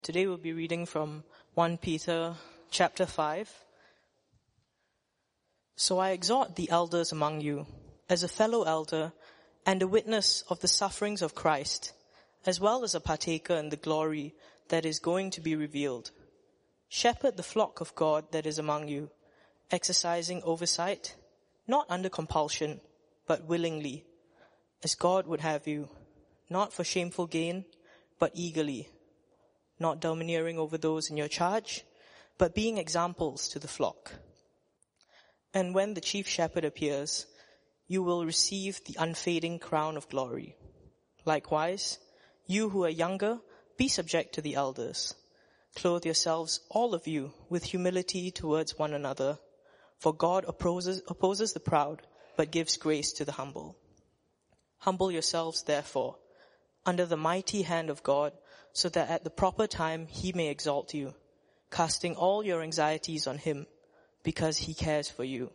Today we'll be reading from 1 Peter chapter 5. So I exhort the elders among you, as a fellow elder and a witness of the sufferings of Christ, as well as a partaker in the glory that is going to be revealed. Shepherd the flock of God that is among you, exercising oversight, not under compulsion, but willingly, as God would have you, not for shameful gain, but eagerly, not domineering over those in your charge, but being examples to the flock. And when the chief shepherd appears, you will receive the unfading crown of glory. Likewise, you who are younger, be subject to the elders. Clothe yourselves, all of you, with humility towards one another, for God opposes the proud, but gives grace to the humble. Humble yourselves, therefore, under the mighty hand of God, so that at the proper time he may exalt you, casting all your anxieties on him, because he cares for you.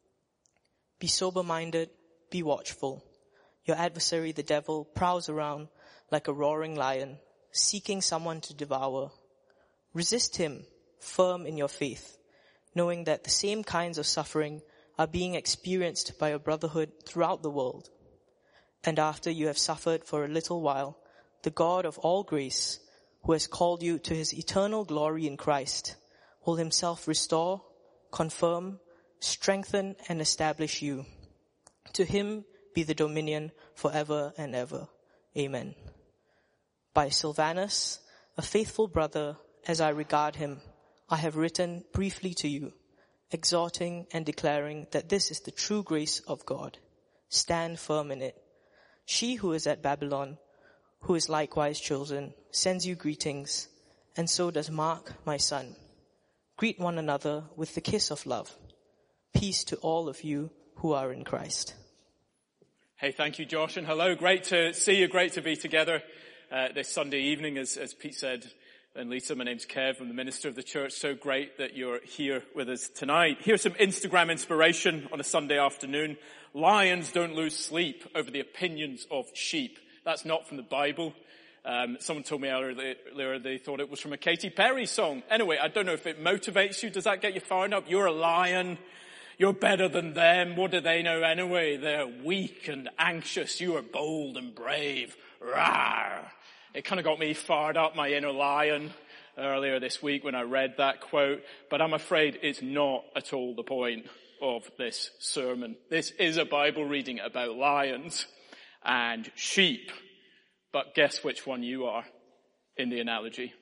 Be sober-minded, be watchful. Your adversary, the devil, prowls around like a roaring lion, seeking someone to devour. Resist him, firm in your faith, knowing that the same kinds of suffering are being experienced by your brotherhood throughout the world. And after you have suffered for a little while, the God of all grace, who has called you to his eternal glory in Christ, will himself restore, confirm, strengthen, and establish you. To him be the dominion forever and ever. Amen. By Silvanus, a faithful brother, as I regard him, I have written briefly to you, exhorting and declaring that this is the true grace of God. Stand firm in it. She who is at Babylon, who is likewise chosen, sends you greetings, and so does Mark, my son. Greet one another with the kiss of love. Peace to all of you who are in Christ. Hey, thank you, Josh, and hello. Great to see you. Great to be together this Sunday evening, as Pete said. And Lisa, my name's Kev. I'm the minister of the church. So great that you're here with us tonight. Here's some Instagram inspiration on a Sunday afternoon. Lions don't lose sleep over the opinions of sheep. That's not from the Bible. Someone told me earlier they thought it was from a Katy Perry song. Anyway, I don't know if it motivates you. Does that get you fired up? You're a lion. You're better than them. What do they know anyway? They're weak and anxious. You are bold and brave. Rawr. It kind of got me fired up, my inner lion, earlier this week when I read that quote. But I'm afraid it's not at all the point of this sermon. This is a Bible reading about lions and sheep. But guess which one you are in the analogy.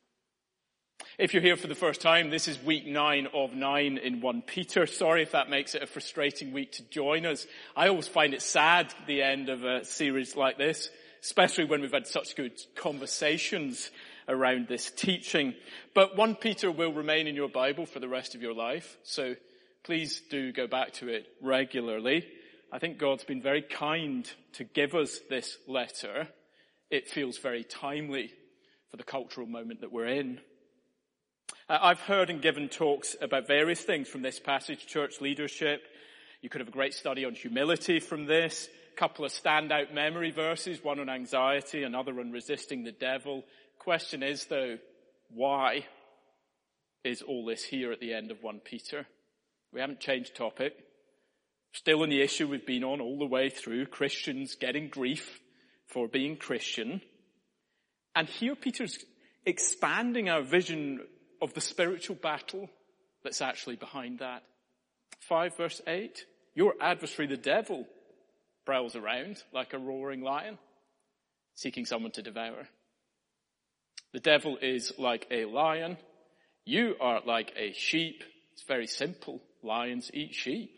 If you're here for the first time, this is week 9 of 9 in 1 Peter. Sorry if that makes it a frustrating week to join us. I always find it sad, the end of a series like this, especially when we've had such good conversations around this teaching. But 1 Peter will remain in your Bible for the rest of your life, so please do go back to it regularly. I think God's been very kind to give us this letter. It feels very timely for the cultural moment that we're in. I've heard and given talks about various things from this passage, church leadership. You could have a great study on humility from this. A couple of standout memory verses, one on anxiety, another on resisting the devil. Question is, though, why is all this here at the end of 1 Peter? We haven't changed topic. Still on the issue we've been on all the way through, Christians getting grief for being Christian. And here Peter's expanding our vision of the spiritual battle that's actually behind that. 5 verse 8, your adversary the devil prowls around like a roaring lion, seeking someone to devour. The devil is like a lion. You are like a sheep. It's very simple. Lions eat sheep.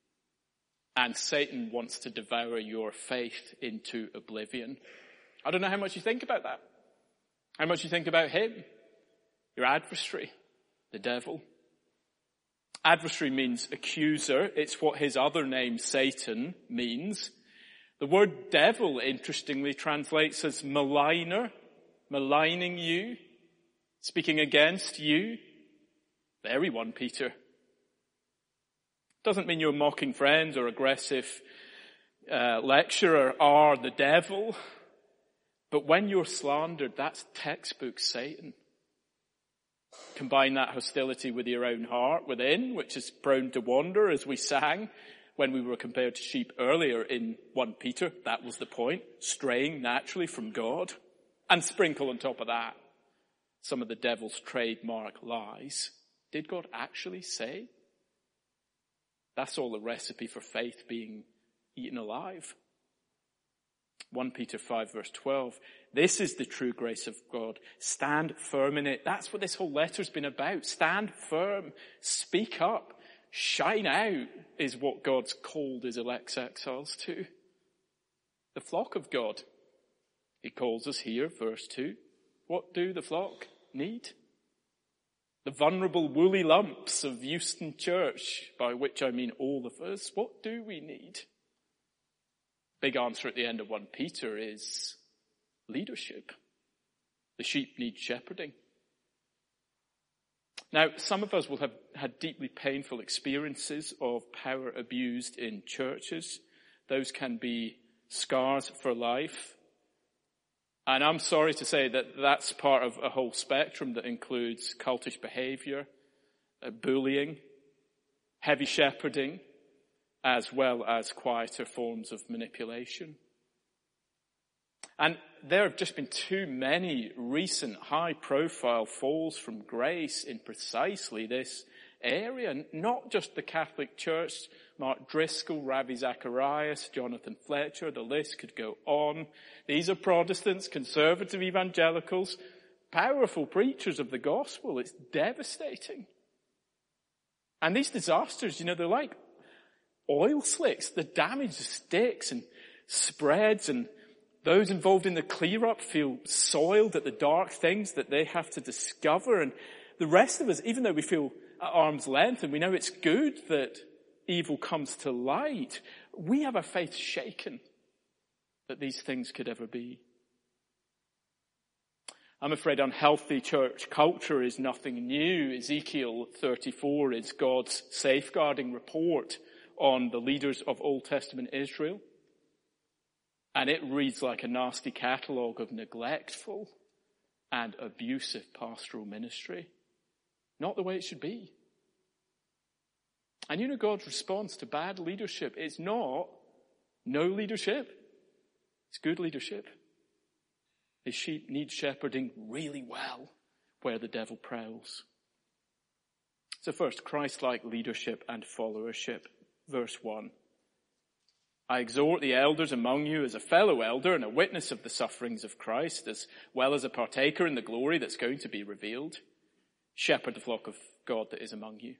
And Satan wants to devour your faith into oblivion. I don't know how much you think about that. How much you think about him. Your adversary, the devil. Adversary means accuser. It's what his other name, Satan, means. The word devil, interestingly, translates as maligner, maligning you, speaking against you. Very 1 Peter. Doesn't mean your mocking friends or aggressive lecturer are the devil. But when you're slandered, that's textbook Satan. Combine that hostility with your own heart within, which is prone to wander, as we sang when we were compared to sheep earlier in 1 Peter. That was the point, straying naturally from God. And sprinkle on top of that some of the devil's trademark lies. Did God actually say? That's all a recipe for faith being eaten alive. 1 Peter 5 verse 12. This is the true grace of God. Stand firm in it. That's what this whole letter's been about. Stand firm. Speak up. Shine out is what God's called his elect exiles to. The flock of God. He calls us here, verse 2. What do the flock need? The vulnerable woolly lumps of Euston Church, by which I mean all of us, what do we need? Big answer at the end of 1 Peter is leadership. The sheep need shepherding. Now, some of us will have had deeply painful experiences of power abused in churches. Those can be scars for life. And I'm sorry to say that that's part of a whole spectrum that includes cultish behavior, bullying, heavy shepherding, as well as quieter forms of manipulation. And there have just been too many recent high-profile falls from grace in precisely this area. Not just the Catholic Church, Mark Driscoll, Ravi Zacharias, Jonathan Fletcher, the list could go on. These are Protestants, conservative evangelicals, powerful preachers of the gospel. It's devastating. And these disasters, they're like oil slicks. The damage sticks and spreads, and those involved in the clear-up feel soiled at the dark things that they have to discover. And the rest of us, even though we feel at arm's length and we know it's good that evil comes to light, we have our faith shaken that these things could ever be. I'm afraid unhealthy church culture is nothing new. Ezekiel 34 is God's safeguarding report on the leaders of Old Testament Israel. And it reads like a nasty catalogue of neglectful and abusive pastoral ministry. Not the way it should be. And God's response to bad leadership is not no leadership. It's good leadership. His sheep need shepherding really well where the devil prowls. So first, Christ-like leadership and followership. Verse 1. I exhort the elders among you as a fellow elder and a witness of the sufferings of Christ, as well as a partaker in the glory that's going to be revealed. Shepherd the flock of God that is among you.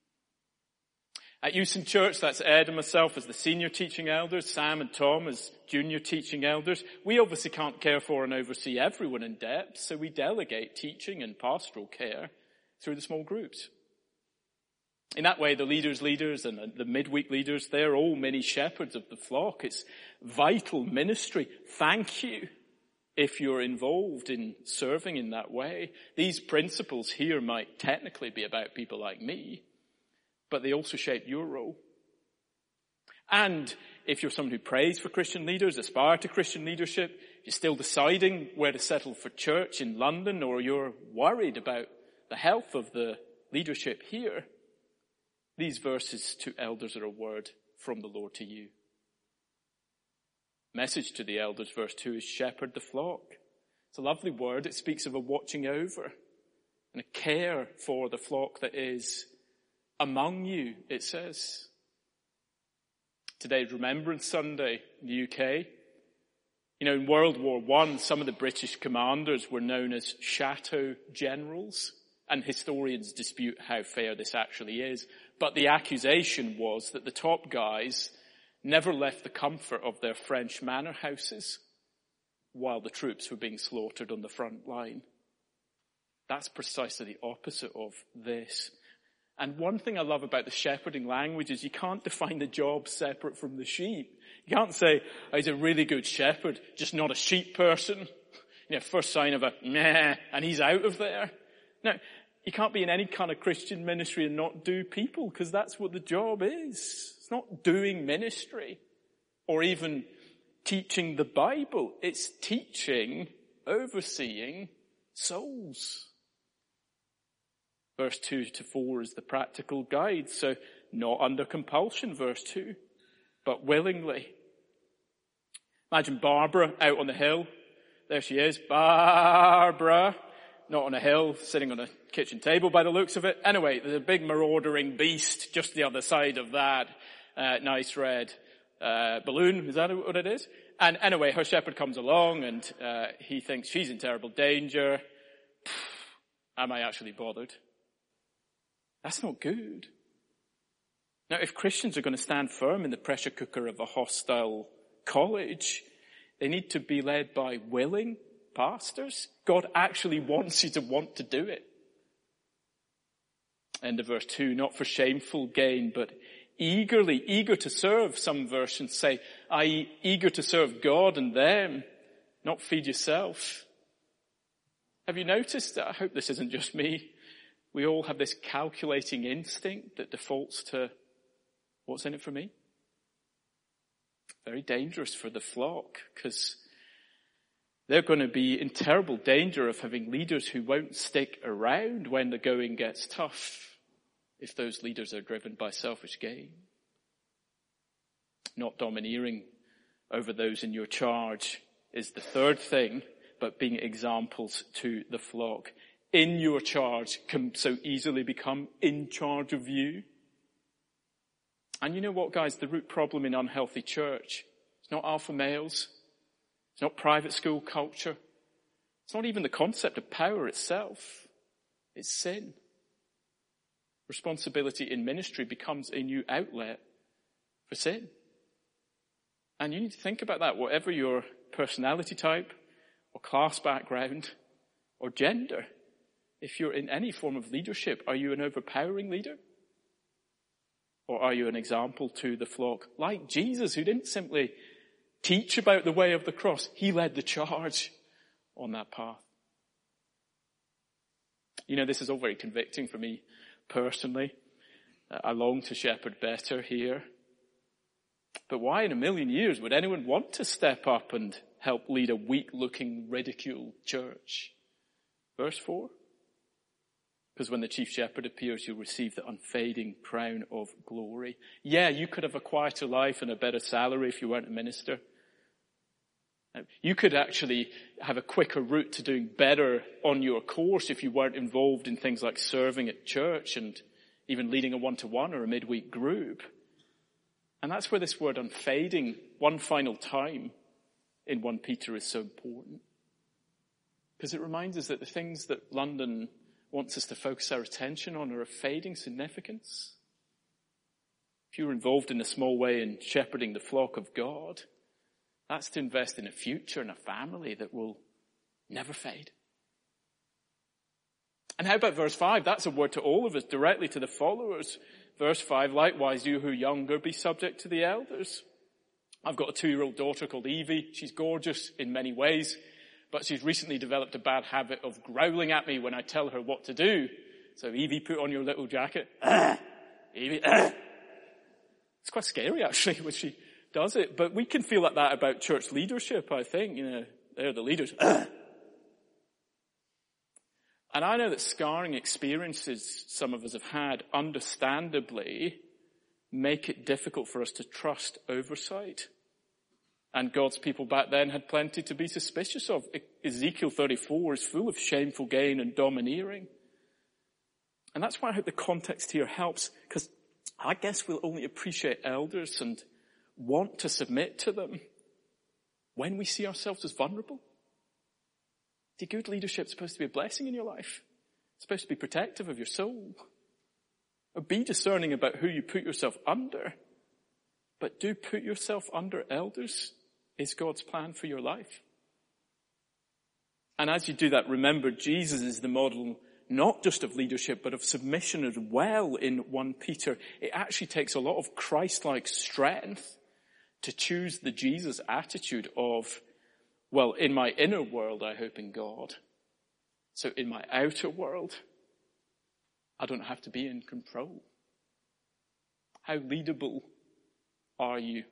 At Euston Church, that's Ed and myself as the senior teaching elders, Sam and Tom as junior teaching elders. We obviously can't care for and oversee everyone in depth, so we delegate teaching and pastoral care through the small groups. In that way, the leaders and the midweek leaders, they're all mini shepherds of the flock. It's vital ministry. Thank you if you're involved in serving in that way. These principles here might technically be about people like me, but they also shape your role. And if you're someone who prays for Christian leaders, aspire to Christian leadership, you're still deciding where to settle for church in London, or you're worried about the health of the leadership here, these verses to elders are a word from the Lord to you. Message to the elders, verse 2, is shepherd the flock. It's a lovely word. It speaks of a watching over and a care for the flock that is among you, it says. Today's Remembrance Sunday in the UK. In World War I, some of the British commanders were known as chateau generals, and historians dispute how fair this actually is. But the accusation was that the top guys never left the comfort of their French manor houses while the troops were being slaughtered on the front line. That's precisely the opposite of this. And one thing I love about the shepherding language is you can't define the job separate from the sheep. You can't say, he's a really good shepherd, just not a sheep person. First sign of a meh, and he's out of there. No, you can't be in any kind of Christian ministry and not do people, because that's what the job is. It's not doing ministry or even teaching the Bible. It's teaching, overseeing souls. Verse 2 to 4 is the practical guide. So not under compulsion, verse 2, but willingly. Imagine Barbara out on the hill. There she is, Barbara. Not on a hill, sitting on a kitchen table by the looks of it. Anyway, there's a big marauding beast just the other side of that nice red balloon. Is that what it is? And anyway, her shepherd comes along and he thinks she's in terrible danger. Am I actually bothered? That's not good. Now, if Christians are going to stand firm in the pressure cooker of a hostile college, they need to be led by willing pastors. God actually wants you to want to do it. End of verse 2, not for shameful gain, but eager to serve, some versions say, i.e. eager to serve God and them, not feed yourself. Have you noticed that? I hope this isn't just me. We all have this calculating instinct that defaults to what's in it for me. Very dangerous for the flock, because they're going to be in terrible danger of having leaders who won't stick around when the going gets tough, if those leaders are driven by selfish gain. Not domineering over those in your charge is the third thing, but being examples to the flock. In your charge can so easily become in charge of you. And you know what, guys? The root problem in unhealthy church, it's not alpha males. It's not private school culture. It's not even the concept of power itself. It's sin. Responsibility in ministry becomes a new outlet for sin. And you need to think about that, whatever your personality type or class background or gender. If you're in any form of leadership, are you an overpowering leader? Or are you an example to the flock? Like Jesus, who didn't simply teach about the way of the cross. He led the charge on that path. You know, this is all very convicting for me personally. I long to shepherd better here. But why in a million years would anyone want to step up and help lead a weak-looking, ridiculed church? Verse 4. Because when the chief shepherd appears, you'll receive the unfading crown of glory. Yeah, you could have a quieter life and a better salary if you weren't a minister. You could actually have a quicker route to doing better on your course if you weren't involved in things like serving at church and even leading a one-to-one or a midweek group. And that's where this word unfading, one final time in 1 Peter is so important. Because it reminds us that the things that London wants us to focus our attention on are of fading significance. If you're involved in a small way in shepherding the flock of God, that's to invest in a future and a family that will never fade. And how about verse 5? That's a word to all of us, directly to the followers. Verse 5, likewise, you who are younger, be subject to the elders. I've got a 2-year-old daughter called Evie. She's gorgeous in many ways, but she's recently developed a bad habit of growling at me when I tell her what to do. So, Evie, put on your little jacket. Evie, It's quite scary, actually, when she does it. But we can feel like that about church leadership, I think. You know, they're the leaders. And I know that scarring experiences some of us have had, understandably, make it difficult for us to trust oversight. And God's people back then had plenty to be suspicious of. Ezekiel 34 is full of shameful gain and domineering. And that's why I hope the context here helps, because I guess we'll only appreciate elders and want to submit to them when we see ourselves as vulnerable. See, good leadership is supposed to be a blessing in your life. It's supposed to be protective of your soul. Or be discerning about who you put yourself under. But do put yourself under elders is God's plan for your life. And as you do that, remember Jesus is the model not just of leadership, but of submission as well in 1 Peter. It actually takes a lot of Christ-like strength to choose the Jesus attitude of, well, in my inner world, I hope in God. So in my outer world, I don't have to be in control. How leadable are you?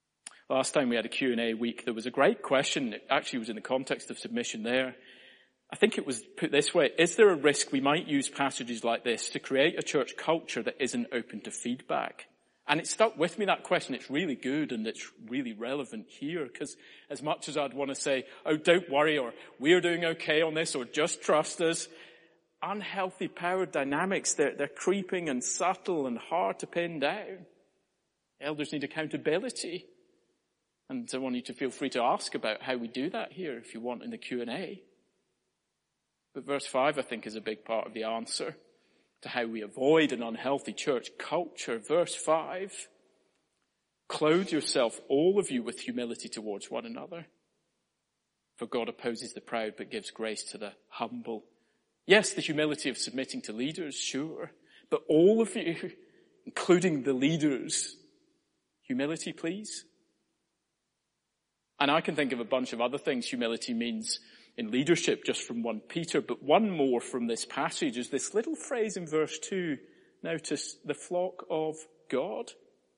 Last time we had a Q&A week, there was a great question. It actually was in the context of submission there. I think it was put this way: is there a risk we might use passages like this to create a church culture that isn't open to feedback? And it stuck with me, that question. It's really good and it's really relevant here, because as much as I'd want to say, oh, don't worry, or we're doing okay on this, or just trust us, unhealthy power dynamics, they're creeping and subtle and hard to pin down. Elders need accountability. And I want you to feel free to ask about how we do that here if you want in the Q&A. But verse 5, I think, is a big part of the answer to how we avoid an unhealthy church culture. Verse 5, clothe yourself, all of you, with humility towards one another. For God opposes the proud but gives grace to the humble. Yes, the humility of submitting to leaders, sure. But all of you, including the leaders, humility, please. And I can think of a bunch of other things humility means in leadership just from 1 Peter, but one more from this passage is this little phrase in verse 2. Notice, the flock of God.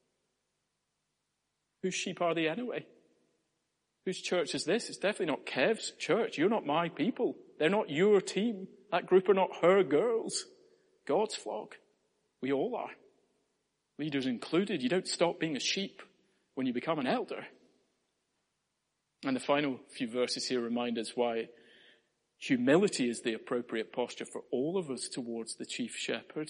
Whose sheep are they anyway? Whose church is this? It's definitely not Kev's church. You're not my people. They're not your team. That group are not her girls. God's flock. We all are. Leaders included. You don't stop being a sheep when you become an elder. And the final few verses here remind us why humility is the appropriate posture for all of us towards the chief shepherd.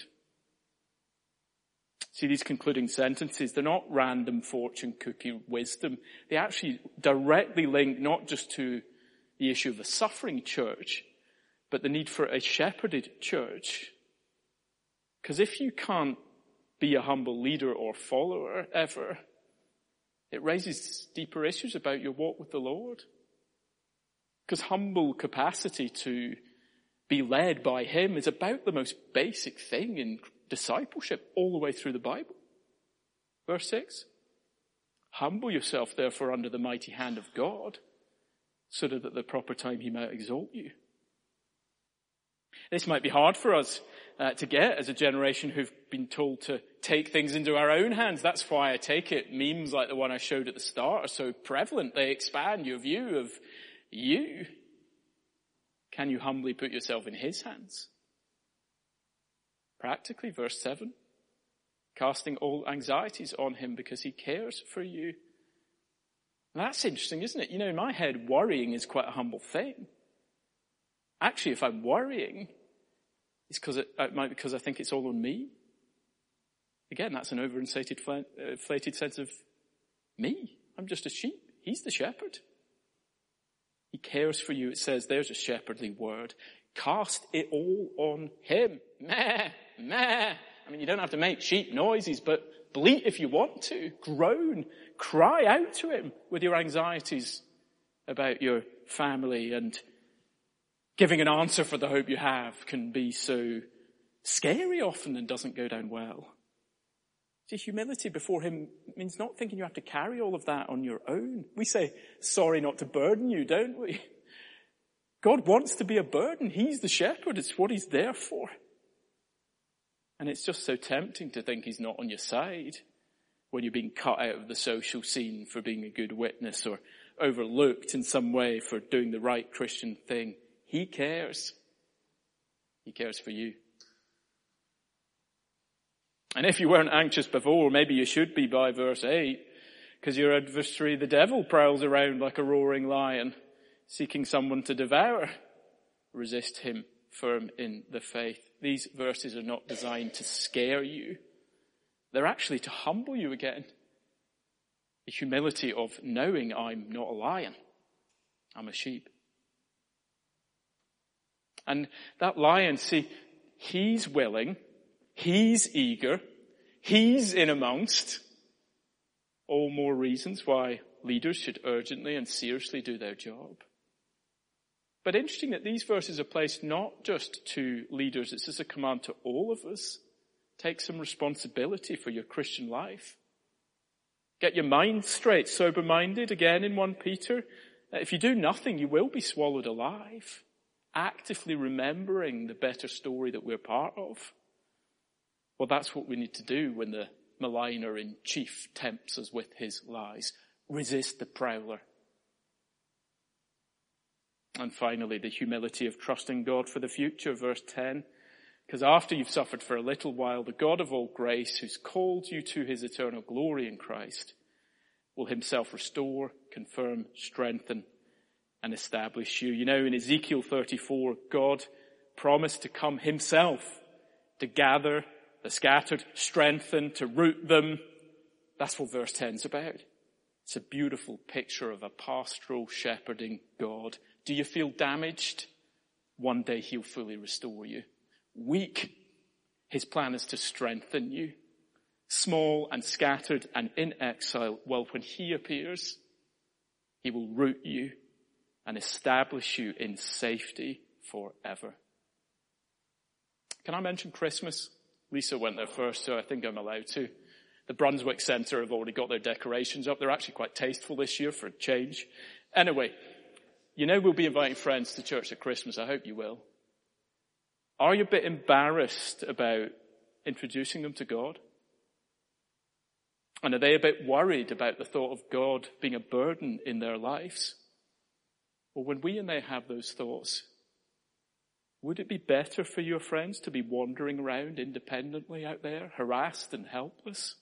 See, these concluding sentences, they're not random fortune cookie wisdom. They actually directly link not just to the issue of the suffering church, but the need for a shepherded church. Because if you can't be a humble leader or follower ever, it raises deeper issues about your walk with the Lord. Because humble capacity to be led by Him is about the most basic thing in discipleship all the way through the Bible. Verse 6. Humble yourself, therefore, under the mighty hand of God, so that at the proper time He might exalt you. This might be hard for us to get as a generation who've been told to take things into our own hands. That's why I take it memes like the one I showed at the start are so prevalent. They expand your view of you. Can you humbly put yourself in His hands? Practically, verse 7, casting all anxieties on Him because He cares for you. And that's interesting, isn't it? You know, in my head, worrying is quite a humble thing. Actually, if I'm worrying, it's because I think it's all on me. Again, that's an overinflated sense of me. I'm just a sheep. He's the shepherd. He cares for you. It says, there's a shepherdly word. Cast it all on Him. Meh, meh. I mean, you don't have to make sheep noises, but bleat if you want to. Groan. Cry out to Him with your anxieties about your family, and giving an answer for the hope you have can be so scary often and doesn't go down well. See, humility before Him means not thinking you have to carry all of that on your own. We say, sorry not to burden you, don't we? God wants to be a burden. He's the shepherd. It's what He's there for. And it's just so tempting to think He's not on your side when you're being cut out of the social scene for being a good witness or overlooked in some way for doing the right Christian thing. He cares. He cares for you. And if you weren't anxious before, maybe you should be by verse 8, because your adversary, the devil, prowls around like a roaring lion, seeking someone to devour. Resist him firm in the faith. These verses are not designed to scare you. They're actually to humble you again. The humility of knowing I'm not a lion. I'm a sheep. And that lion, see, he's willing, he's eager, he's in amongst. All more reasons why leaders should urgently and seriously do their job. But interesting that these verses are placed not just to leaders, it's just a command to all of us. Take some responsibility for your Christian life. Get your mind straight, sober-minded, again in 1 Peter. If you do nothing, you will be swallowed alive. Actively remembering the better story that we're part of. Well, that's what we need to do when the maligner in chief tempts us with his lies. Resist the prowler. And finally, the humility of trusting God for the future, verse 10. Because after you've suffered for a little while, the God of all grace, who's called you to his eternal glory in Christ, will himself restore, confirm, strengthen, and establish you. You know, in Ezekiel 34, God promised to come himself to gather the scattered, strengthen, to root them. That's what verse 10 is about. It's a beautiful picture of a pastoral, shepherding God. Do you feel damaged? One day he'll fully restore you. Weak, his plan is to strengthen you. Small and scattered and in exile, well, when he appears, he will root you and establish you in safety forever. Can I mention Christmas? Lisa went there first, so I think I'm allowed to. The Brunswick Centre have already got their decorations up. They're actually quite tasteful this year for a change. Anyway, you know we'll be inviting friends to church at Christmas. I hope you will. Are you a bit embarrassed about introducing them to God? And are they a bit worried about the thought of God being a burden in their lives? Well, when we and they have those thoughts, would it be better for your friends to be wandering around independently out there, harassed and helpless?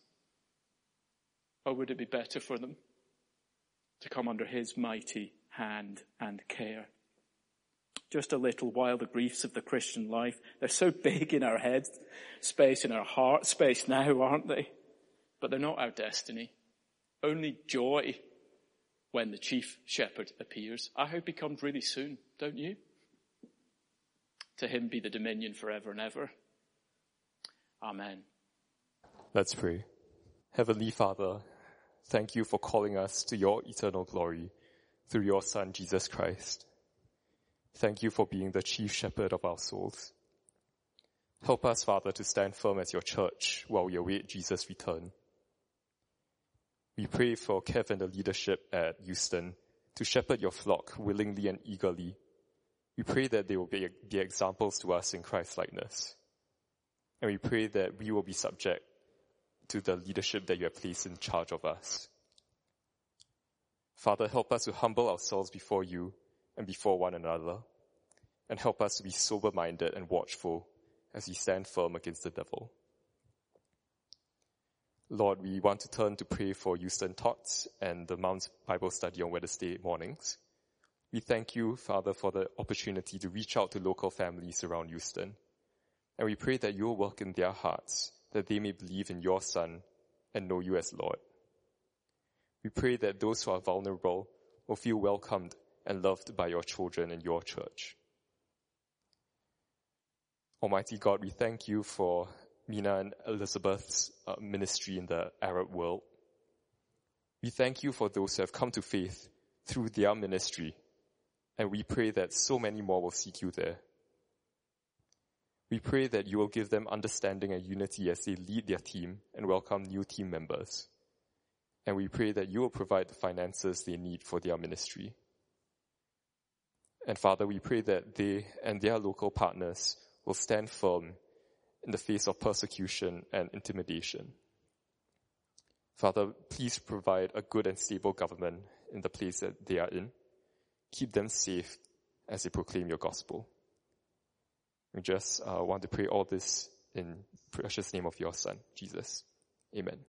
Or would it be better for them to come under his mighty hand and care? Just a little while, the griefs of the Christian life, they're so big in our head space, in our heart space now, aren't they? But they're not our destiny. Only joy when the chief shepherd appears. I hope he comes really soon, don't you? To him be the dominion forever and ever. Amen. Let's pray. Heavenly Father, thank you for calling us to your eternal glory through your Son, Jesus Christ. Thank you for being the chief shepherd of our souls. Help us, Father, to stand firm as your church while we await Jesus' return. We pray for Kev and the leadership at Euston to shepherd your flock willingly and eagerly. We pray that they will be examples to us in Christ-likeness. And we pray that we will be subject to the leadership that you have placed in charge of us. Father, help us to humble ourselves before you and before one another, and help us to be sober-minded and watchful as we stand firm against the devil. Lord, we want to turn to pray for Euston Tots and the Mount Bible study on Wednesday mornings. We thank you, Father, for the opportunity to reach out to local families around Euston. And we pray that you will work in their hearts, that they may believe in your Son and know you as Lord. We pray that those who are vulnerable will feel welcomed and loved by your children in your church. Almighty God, we thank you for Mina and Elizabeth's ministry in the Arab world. We thank you for those who have come to faith through their ministry, and we pray that so many more will seek you there. We pray that you will give them understanding and unity as they lead their team and welcome new team members. And we pray that you will provide the finances they need for their ministry. And Father, we pray that they and their local partners will stand firm in the face of persecution and intimidation. Father, please provide a good and stable government in the place that they are in. Keep them safe as they proclaim your gospel. We just want to pray all this in precious name of your Son, Jesus. Amen.